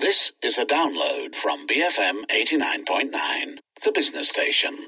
This is a download from BFM 89.9, the business station.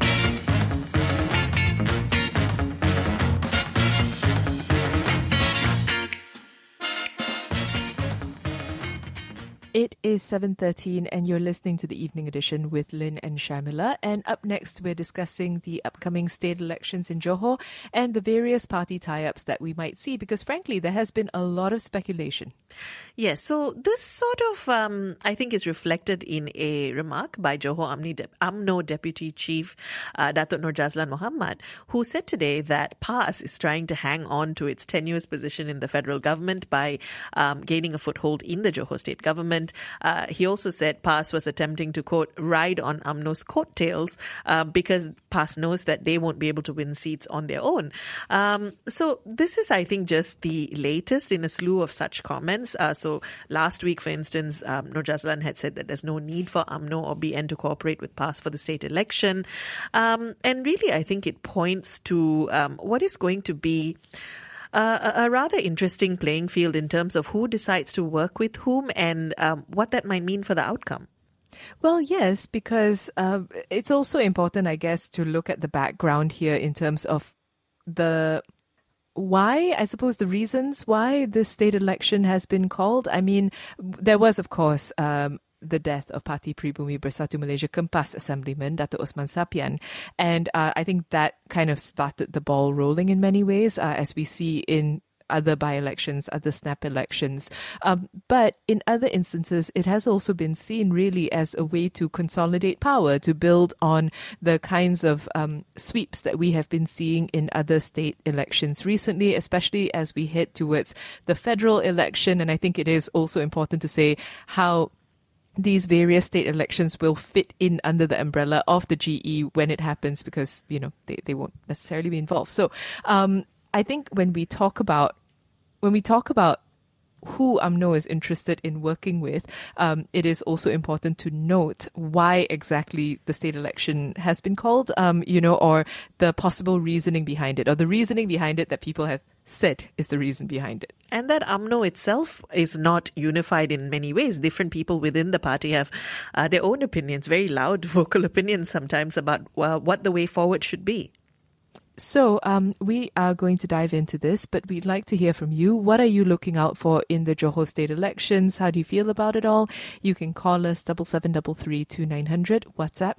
It is 7:13 and you're listening to the Evening Edition with Lynn and Shamila. And up next, we're discussing the upcoming state elections in Johor and the various party tie-ups that we might see, because frankly, there has been a lot of speculation. Yes, so this sort of, I think, is reflected in a remark by Johor UMNO Deputy Chief Datuk Nur Jazlan Mohamad, who said today that PAS is trying to hang on to its tenuous position in the federal government by gaining a foothold in the Johor state government. He also said PAS was attempting to, quote, ride on UMNO's coattails because PAS knows that they won't be able to win seats on their own. So this is, I think, just the latest in a slew of such comments. So last week, for instance, Nur Jazlan had said that there's no need for UMNO or BN to cooperate with PAS for the state election. And really, I think it points to what is going to be a rather interesting playing field in terms of who decides to work with whom and what that might mean for the outcome. Well, yes, because it's also important, I guess, to look at the background here in terms of the reasons why this state election has been called. I mean, there was, of course, the death of Parti Pribumi Bersatu Malaysia Kempas Assemblyman Datuk Osman Sapian. And I think that kind of started the ball rolling in many ways, as we see in other by-elections, other snap elections. But in other instances, it has also been seen really as a way to consolidate power, to build on the kinds of sweeps that we have been seeing in other state elections recently, especially as we head towards the federal election. And I think it is also important to say how these various state elections will fit in under the umbrella of the GE when it happens, because, you know, they won't necessarily be involved. So I think when we talk about who UMNO is interested in working with, it is also important to note why exactly the state election has been called, or the possible reasoning behind it, or the reasoning behind it that people have said is the reason behind it. And that UMNO itself is not unified in many ways. Different people within the party have their own opinions, very loud vocal opinions sometimes about what the way forward should be. So we are going to dive into this, but we'd like to hear from you. What are you looking out for in the Johor state elections? How do you feel about it all? You can call us 7733 WhatsApp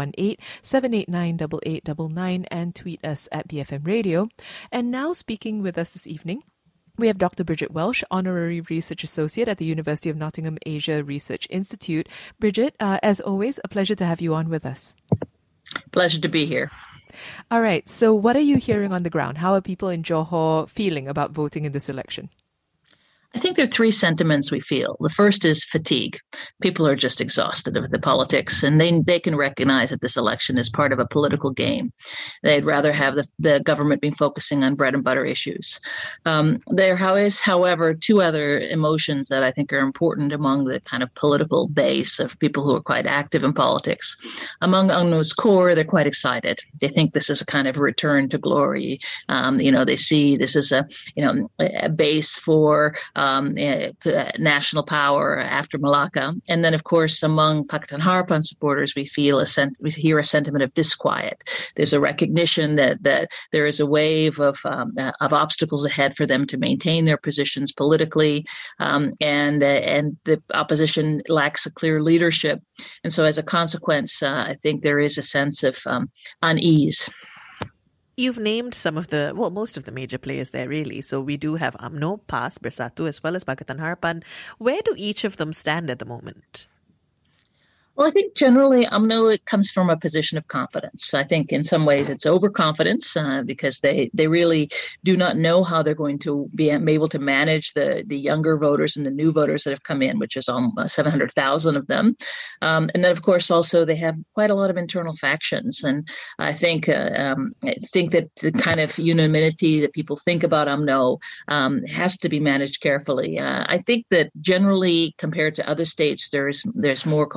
018-789-8899, and tweet us at BFM Radio. And now speaking with us this evening, we have Dr. Bridget Welsh, Honorary Research Associate at the University of Nottingham Asia Research Institute. Bridget, as always, a pleasure to have you on with us. Pleasure to be here. All right. So what are you hearing on the ground? How are people in Johor feeling about voting in this election? I think there are three sentiments we feel. The first is fatigue. People are just exhausted of the politics, and they can recognize that this election is part of a political game. They'd rather have the government be focusing on bread and butter issues. There is, however, two other emotions that I think are important among the kind of political base of people who are quite active in politics. Among UMNO's core, they're quite excited. They think this is a kind of return to glory. They see this as a base for national power after Malacca. And then, of course, among Pakatan Harapan supporters, we hear a sentiment of disquiet. There's a recognition that there is a wave of obstacles ahead for them to maintain their positions politically, and the opposition lacks a clear leadership. And so, as a consequence, I think there is a sense of unease. You've named most of the major players there, really. So we do have UMNO, PAS, Bersatu, as well as Pakatan Harapan. Where do each of them stand at the moment? Well, I think generally UMNO, it comes from a position of confidence. I think in some ways it's overconfidence because they really do not know how they're going to be able to manage the younger voters and the new voters that have come in, which is almost 700,000 of them. And then, of course, also they have quite a lot of internal factions. And I think that the kind of unanimity that people think about UMNO has to be managed carefully. I think that generally, compared to other states, there's more cohesiveness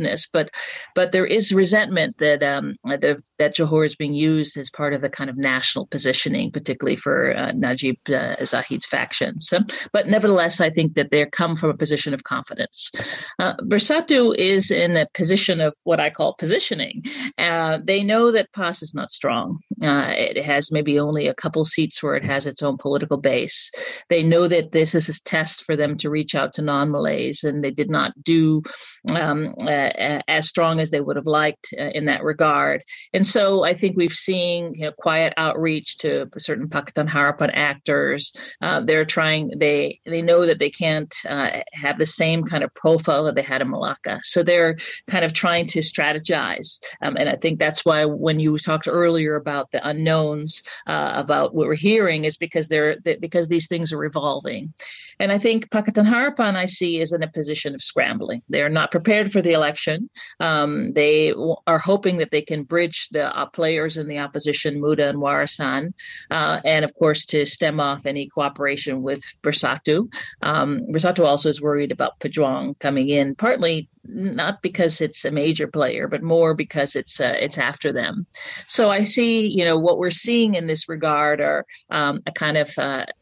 divisiveness, but there is resentment that that Johor is being used as part of the kind of national positioning, particularly for Najib Zahid's factions. But nevertheless, I think that they come from a position of confidence. Bersatu is in a position of what I call positioning. They know that PAS is not strong. It has maybe only a couple seats where it has its own political base. They know that this is a test for them to reach out to non-Malays, and they did not do as strong as they would have liked in that regard. And so I think we've seen quiet outreach to certain Pakatan Harapan actors. They're trying. They know that they can't have the same kind of profile that they had in Malacca. So they're kind of trying to strategize. And I think that's why when you talked earlier about the unknowns about what we're hearing is because because these things are evolving. And I think Pakatan Harapan I see is in a position of scrambling. They're not prepared for the election. They are hoping that they can bridge the players in the opposition, Muda and Warasan, and of course to stem off any cooperation with Bersatu. Bersatu also is worried about Pejuang coming in, partly not because it's a major player, but more because it's after them. So I see, what we're seeing in this regard are a kind of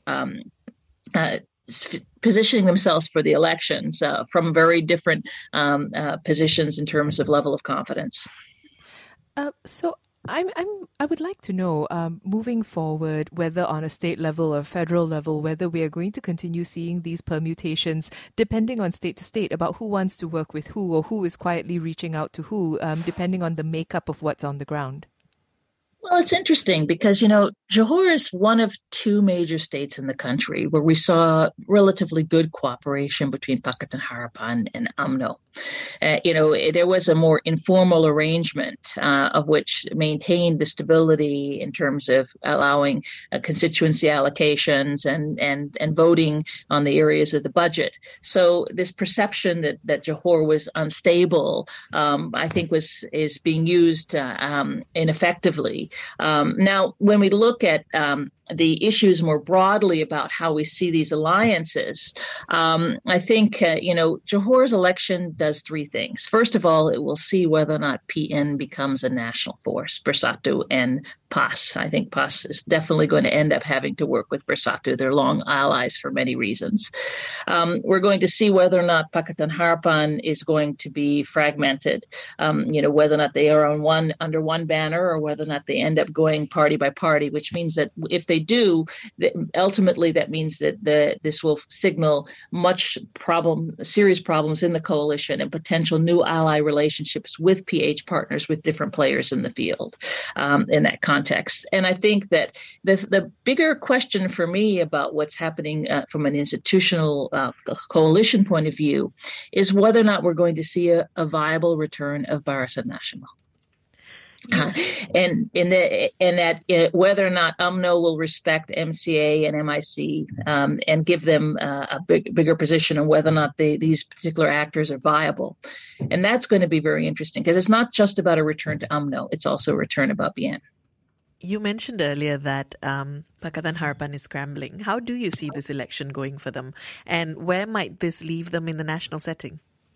positioning themselves for the elections from very different positions in terms of level of confidence. So I would like to know, moving forward, whether on a state level or federal level, whether we are going to continue seeing these permutations depending on state to state about who wants to work with who or who is quietly reaching out to who, depending on the makeup of what's on the ground. Well, it's interesting because, Johor is one of two major states in the country where we saw relatively good cooperation between Pakatan Harapan and UMNO. There was a more informal arrangement of which maintained the stability in terms of allowing constituency allocations and voting on the areas of the budget. So this perception that Johor was unstable, I think is being used ineffectively. Now, when we look at the issues more broadly about how we see these alliances, I think, Johor's election does three things. First of all, it will see whether or not PN becomes a national force, Bersatu and PAS. I think PAS is definitely going to end up having to work with Bersatu. They're long allies for many reasons. We're going to see whether or not Pakatan Harapan is going to be fragmented, whether or not they are under one banner or whether or not they end up going party by party, which means that if they do, ultimately that means that this will signal serious problems in the coalition and potential new ally relationships with PH partners with different players in the field in that context. And I think that the bigger question for me about what's happening from an institutional coalition point of view is whether or not we're going to see a viable return of Barisan Nasional. And whether or not UMNO will respect MCA and MIC and give them a bigger position on whether or not these particular actors are viable. And that's going to be very interesting because it's not just about a return to UMNO, it's also a return about BN. You mentioned earlier that Pakatan Harapan is scrambling. How do you see this election going for them? And where might this leave them in the national setting?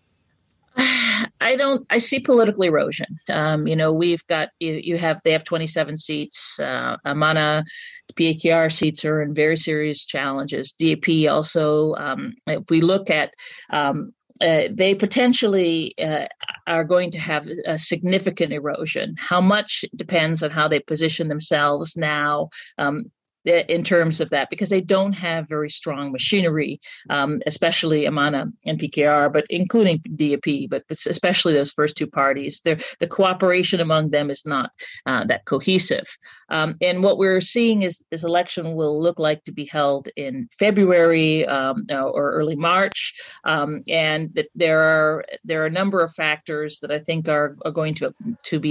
I see political erosion. We've got, they have 27 seats. Amana, PKR seats are in very serious challenges. DAP also, if we look at, they potentially are going to have a significant erosion. How much depends on how they position themselves now, in terms of that, because they don't have very strong machinery, especially Amana and PKR, but including DAP, but especially those first two parties. The cooperation among them is not that cohesive. And what we're seeing is this election will look like to be held in February or early March. And that there are a number of factors that I think are going to be at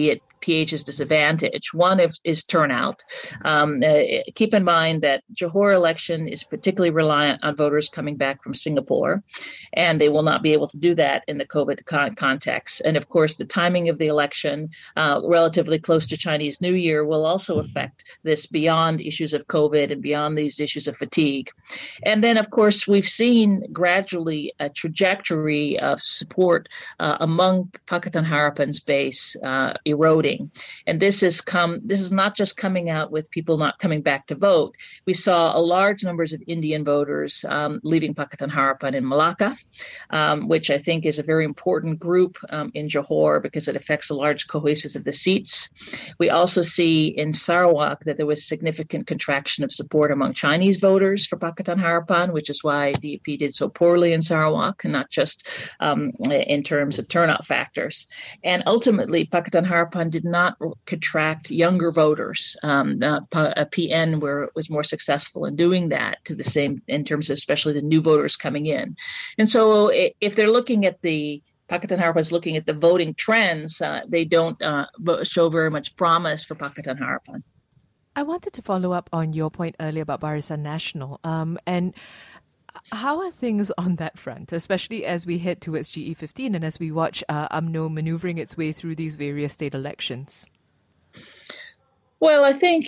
PH's disadvantage. One is turnout. Keep in mind that Johor election is particularly reliant on voters coming back from Singapore, and they will not be able to do that in the COVID context. And of course, the timing of the election, relatively close to Chinese New Year, will also affect this beyond issues of COVID and beyond these issues of fatigue. And then, of course, we've seen gradually a trajectory of support among Pakatan Harapan's base eroding. And this is not just coming out with people not coming back to vote. We saw a large numbers of Indian voters leaving Pakatan Harapan in Malacca, which I think is a very important group in Johor because it affects a large cohesive of the seats. We also see in Sarawak that there was significant contraction of support among Chinese voters for Pakatan Harapan, which is why DAP did so poorly in Sarawak, and not just in terms of turnout factors. And ultimately, Pakatan Harapan did not contract younger voters. PN was more successful in doing that to the same in terms of especially the new voters coming in. And so if they're looking at Pakatan Harapan is looking at the voting trends, they don't show very much promise for Pakatan Harapan. I wanted to follow up on your point earlier about Barisan Nasional. And how are things on that front, especially as we head towards GE15 and as we watch UMNO maneuvering its way through these various state elections? Well, I think,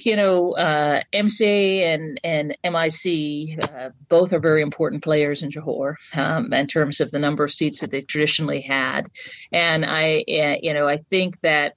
MCA and MIC both are very important players in Johor in terms of the number of seats that they traditionally had. And I think that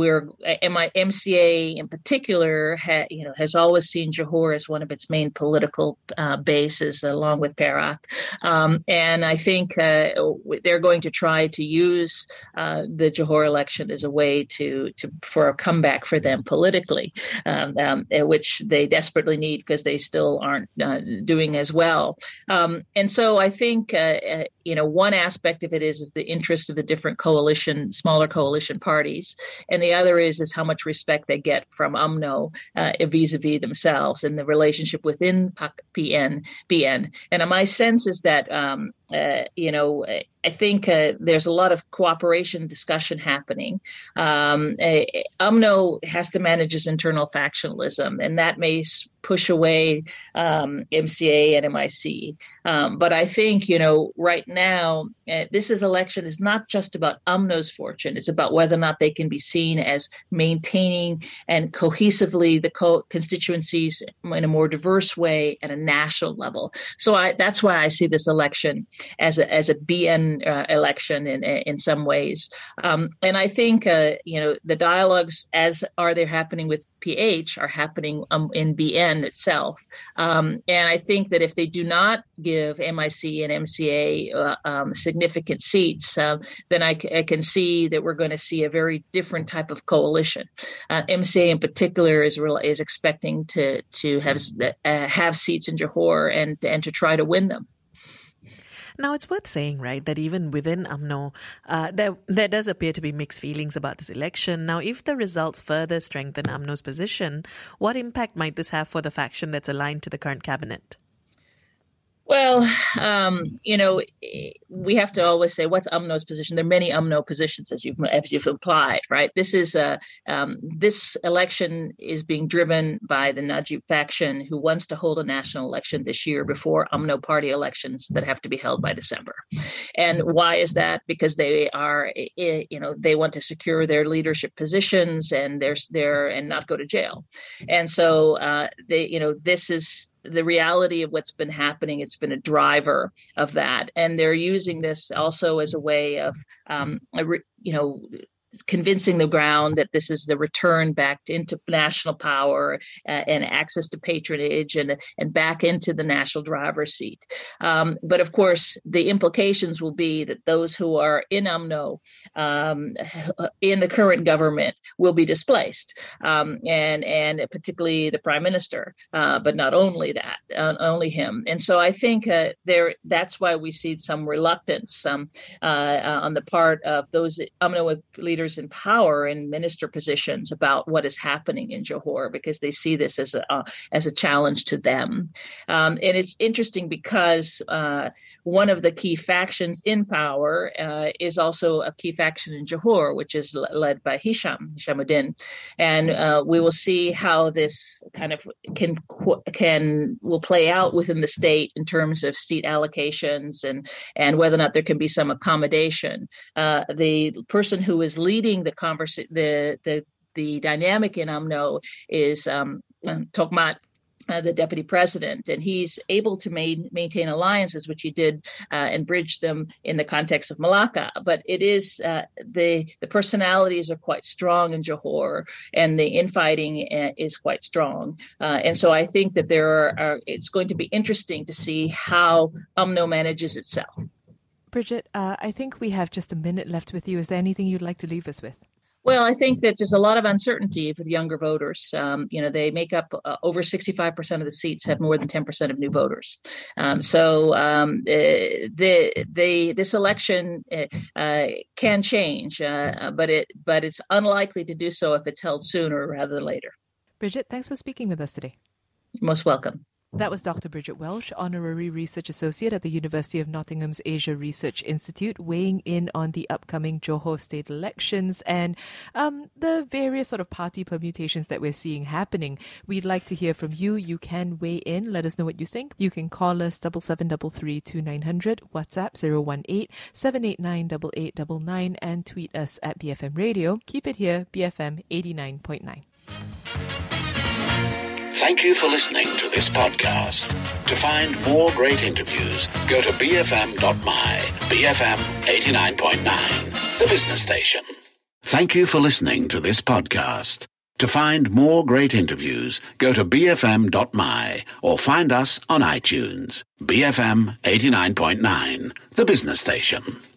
MCA in particular has always seen Johor as one of its main political bases, along with Perak. And I think they're going to try to use the Johor election as a way for a comeback for them politically. Which they desperately need because they still aren't doing as well. And so I think, one aspect of it is the interest of the different smaller coalition parties. And the other is how much respect they get from UMNO vis-a-vis themselves and the relationship within BN. And my sense is that, I think there's a lot of cooperation discussion happening. UMNO has to manage its internal factionalism, and that may push away MCA and MIC. But I think, right now, this election is not just about UMNO's fortune. It's about whether or not they can be seen as maintaining and cohesively the constituencies in a more diverse way at a national level. So that's why I see this election as a BN election in some ways. And I think, the dialogues as they're happening with PH are happening in BN itself. And I think that if they do not give MIC and MCA significant seats, then I can see that we're going to see a very different type of coalition. MCA in particular is expecting to have seats in Johor and to try to win them. Now, it's worth saying, right, that even within UMNO, there does appear to be mixed feelings about this election. Now, if the results further strengthen UMNO's position, what impact might this have for the faction that's aligned to the current cabinet? Well, we have to always say, what's UMNO's position? There are many UMNO positions, as you've implied, right? This election is being driven by the Najib faction, who wants to hold a national election this year before UMNO party elections that have to be held by December. And why is that? Because they want to secure their leadership positions and and not go to jail. And so this is the reality of what's been happening. It's been a driver of that. And they're using this also as a way of, convincing the ground that this is the return back into national power and access to patronage and back into the national driver's seat. But of course, the implications will be that those who are in UMNO in the current government will be displaced, and particularly the prime minister, but not only that, only him. And so I think that's why we see some reluctance on the part of those UMNO leaders leaders in power and minister positions about what is happening in Johor, because they see this as a challenge to them. And it's interesting because one of the key factions in power is also a key faction in Johor, which is led by Hishamuddin. And we will see how this kind of will play out within the state in terms of seat allocations and whether or not there can be some accommodation. The person who is leading the dynamic in UMNO is Tokmat, the deputy president, and he's able to maintain alliances, which he did and bridge them in the context of Malacca. But it is the personalities are quite strong in Johor, and the infighting is quite strong. And so I think that it's going to be interesting to see how UMNO manages itself. Bridget, I think we have just a minute left with you. Is there anything you'd like to leave us with? Well, I think that there's a lot of uncertainty with younger voters. They make up over 65% of the seats have more than 10% of new voters. This election can change, but it's unlikely to do so if it's held sooner rather than later. Bridget, thanks for speaking with us today. Most welcome. That was Dr. Bridget Welsh, Honorary Research Associate at the University of Nottingham's Asia Research Institute, weighing in on the upcoming Johor state elections and the various sort of party permutations that we're seeing happening. We'd like to hear from you. You can weigh in. Let us know what you think. You can call us 7733-2900, WhatsApp 018-789-8899, and tweet us at BFM Radio. Keep it here, BFM 89.9. Thank you for listening to this podcast. To find more great interviews, go to bfm.my, BFM 89.9, the business station. Thank you for listening to this podcast. To find more great interviews, go to bfm.my or find us on iTunes. BFM 89.9, the business station.